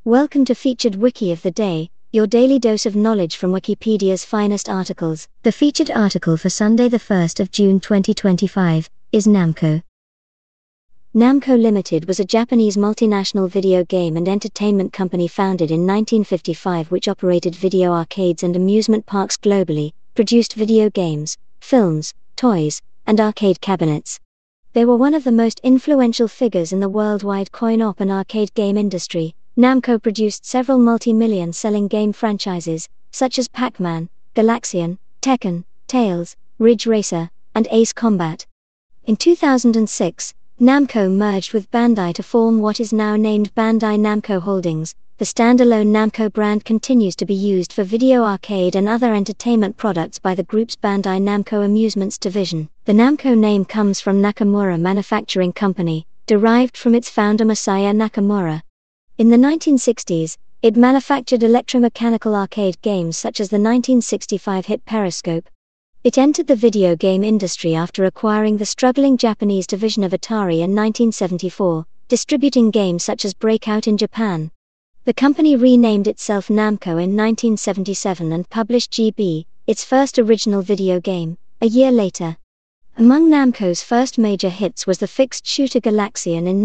Welcome to Featured Wiki of the Day, your daily dose of knowledge from Wikipedia's finest articles. The featured article for Sunday the 1st of June 2025 is Namco. Namco Limited was a Japanese multinational video game and entertainment company founded in 1955 which operated video arcades and amusement parks globally, produced video games, films, toys, and arcade cabinets. They were one of the most influential figures in the worldwide coin-op and arcade game industry. Namco produced several multi-million selling game franchises, such as Pac-Man, Galaxian, Tekken, Tails, Ridge Racer, and Ace Combat. In 2006, Namco merged with Bandai to form what is now named Bandai Namco Holdings. The standalone Namco brand continues to be used for video arcade and other entertainment products by the group's Bandai Namco Amusements division. The Namco name comes from Nakamura Manufacturing Company, derived from its founder Masaya Nakamura. In the 1960s, it manufactured electromechanical arcade games such as the 1965 hit Periscope. It entered the video game industry after acquiring the struggling Japanese division of Atari in 1974, distributing games such as Breakout in Japan. The company renamed itself Namco in 1977 and published GB, its first original video game, a year later. Among Namco's first major hits was the fixed shooter Galaxian in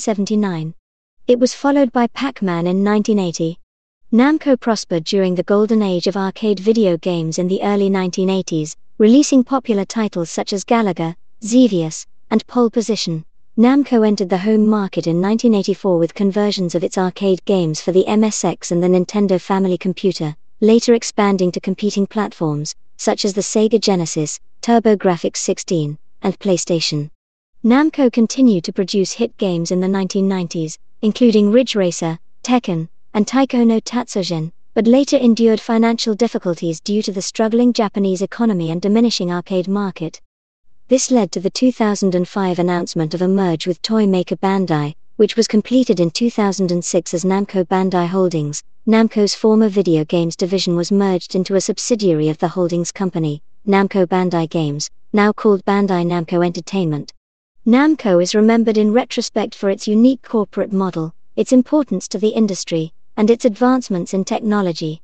1979. It was followed by Pac-Man in 1980. Namco prospered during the golden age of arcade video games in the early 1980s, releasing popular titles such as Galaga, Xevious, and Pole Position. Namco entered the home market in 1984 with conversions of its arcade games for the MSX and the Nintendo Family Computer, later expanding to competing platforms, such as the Sega Genesis, TurboGrafx-16, and PlayStation. Namco continued to produce hit games in the 1990s, including Ridge Racer, Tekken, and Taiko no Tatsujin, but later endured financial difficulties due to the struggling Japanese economy and diminishing arcade market. This led to the 2005 announcement of a merge with toy maker Bandai, which was completed in 2006 as Namco Bandai Holdings. Namco's former video games division was merged into a subsidiary of the holdings company, Namco Bandai Games, now called Bandai Namco Entertainment. Namco is remembered in retrospect for its unique corporate model, its importance to the industry, and its advancements in technology.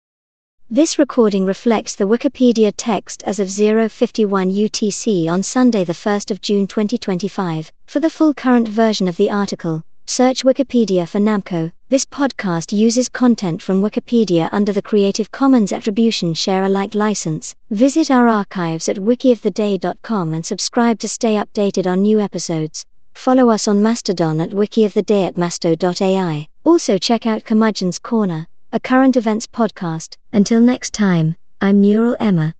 This recording reflects the Wikipedia text as of 0:51 UTC on Sunday the 1st of June 2025. For the full current version of the article, search Wikipedia for Namco. This podcast uses content from Wikipedia under the Creative Commons Attribution Share Alike license. Visit our archives at wikioftheday.com and subscribe to stay updated on new episodes. Follow us on Mastodon at wikioftheday at masto.ai. Also check out Curmudgeon's Corner, a current events podcast. Until next time, I'm Neural Emma.